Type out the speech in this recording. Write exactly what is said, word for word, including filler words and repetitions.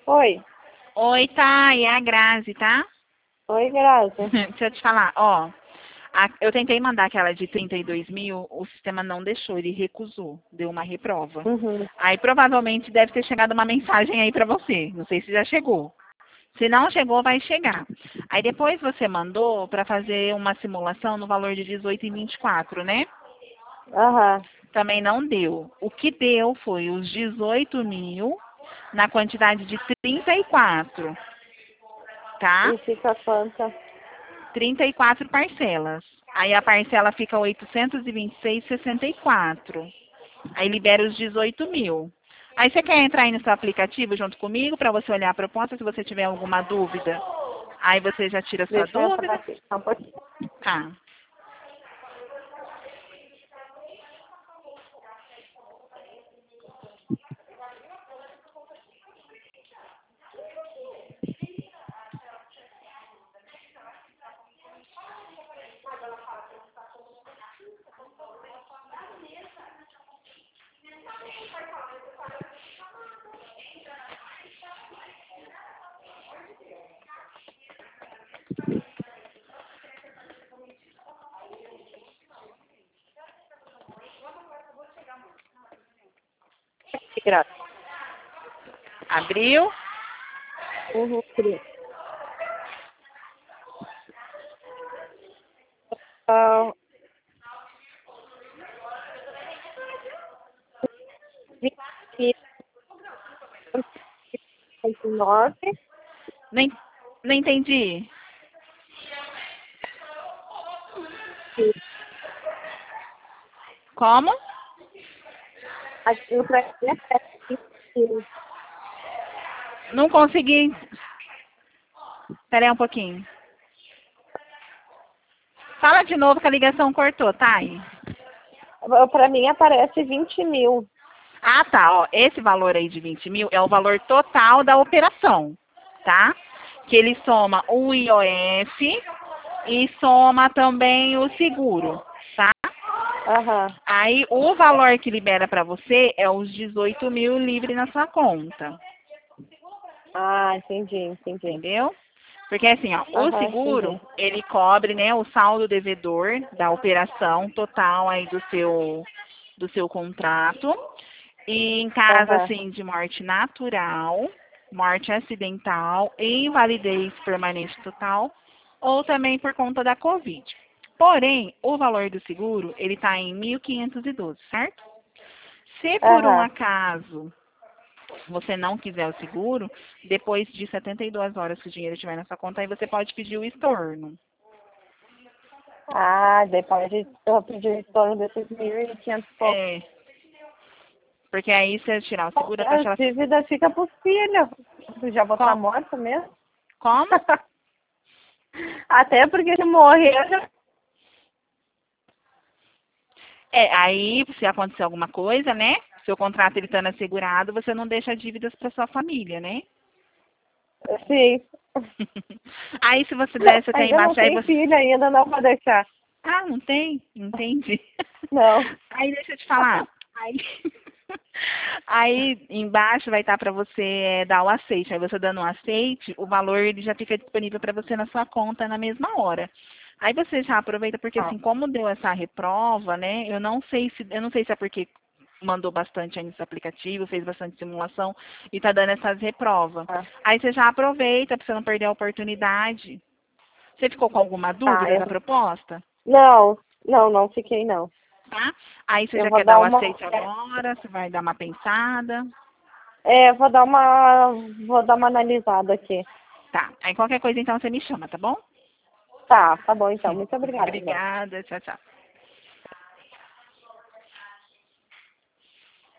Oi. Oi, tá? É a Grazi, tá? Oi, Grazi. Deixa eu te falar, ó. a- eu tentei mandar aquela de trinta e dois mil, o sistema não deixou, ele recusou, deu uma reprova. Uhum. Aí provavelmente deve ter chegado uma mensagem aí pra você. Não sei se já chegou. Se não chegou, vai chegar. Aí depois você mandou pra fazer uma simulação no valor de dezoito e vinte e quatro, né? Aham. Também não deu. O que deu foi os dezoito mil na quantidade de trinta e quatro, tá? E fica quanto? trinta e quatro parcelas. Aí a parcela fica oitocentos e vinte e seis vírgula sessenta e quatro. Aí libera os dezoito mil. Aí você quer entrar aí no seu aplicativo junto comigo para você olhar a proposta, se você tiver alguma dúvida. Aí você já tira a sua Deixa eu entrar dúvida. aqui. Só um pouquinho. Tá. Grazi. Abriu. Uhum. Cris. Ah, vinte e nove. Nem, não entendi. Como? Aqui o pra mim é vinte. Não consegui. Espera aí um pouquinho. Fala de novo que a ligação cortou, tá aí. Pra mim aparece vinte mil. Ah, tá. Ó, esse valor aí de vinte mil é o valor total da operação, tá? Que ele soma o I O F e soma também o seguro, tá? Aham. Aí o valor que libera para você é os dezoito mil livre na sua conta, Ah, entendi, entendi. entendeu? Porque assim, ó, o Aham, seguro, entendi. ele cobre, né, o saldo devedor da operação total aí do seu do seu contrato. E em caso Aham. assim de morte natural, morte acidental e invalidez permanente total, ou também por conta da Covid. Porém, o valor do seguro, ele está em mil quinhentos e doze, certo? Se por um Aham. acaso você não quiser o seguro, depois de setenta e duas horas que o dinheiro estiver na sua conta, aí você pode pedir o estorno. Ah, depois de eu pedir em torno desses mil e quinhentos e pouco. É, porque aí se eu tirar o seguro, a A taxa ela... dívida fica pro filho. Tu já vou estar Co- morta mesmo? Como? Até porque se morrer, eu já... É, aí, se acontecer alguma coisa, né? Seu contrato ele estando assegurado, você não deixa dívidas para sua família, né? Sim. Aí, se você der, você tem Ainda não embaixo, aí tem você... filho, ainda não vou deixar. Ah, não tem? Entendi. Não. Aí, deixa eu te falar. Aí, aí embaixo vai estar para você é, dar o aceite. Aí, você dando o aceite, o valor ele já fica disponível para você na sua conta na mesma hora. Aí você já aproveita, porque Ah, assim, como deu essa reprova, né? Eu não sei se, eu não sei se é porque mandou bastante aí nesse aplicativo, fez bastante simulação e tá dando essas reprovas. ah, Aí você já aproveita para você não perder a oportunidade. Você ficou com alguma tá. dúvida da Eu... proposta? Não, não, não fiquei não. Tá? Aí você Eu já vou quer dar dar o uma. aceite agora, você vai dar uma pensada. É, eu vou dar uma. Vou dar uma analisada aqui. Tá. Aí qualquer coisa então você me chama, tá bom? Tá, tá bom então. Muito obrigada, Ivete. Obrigada, tchau, tchau.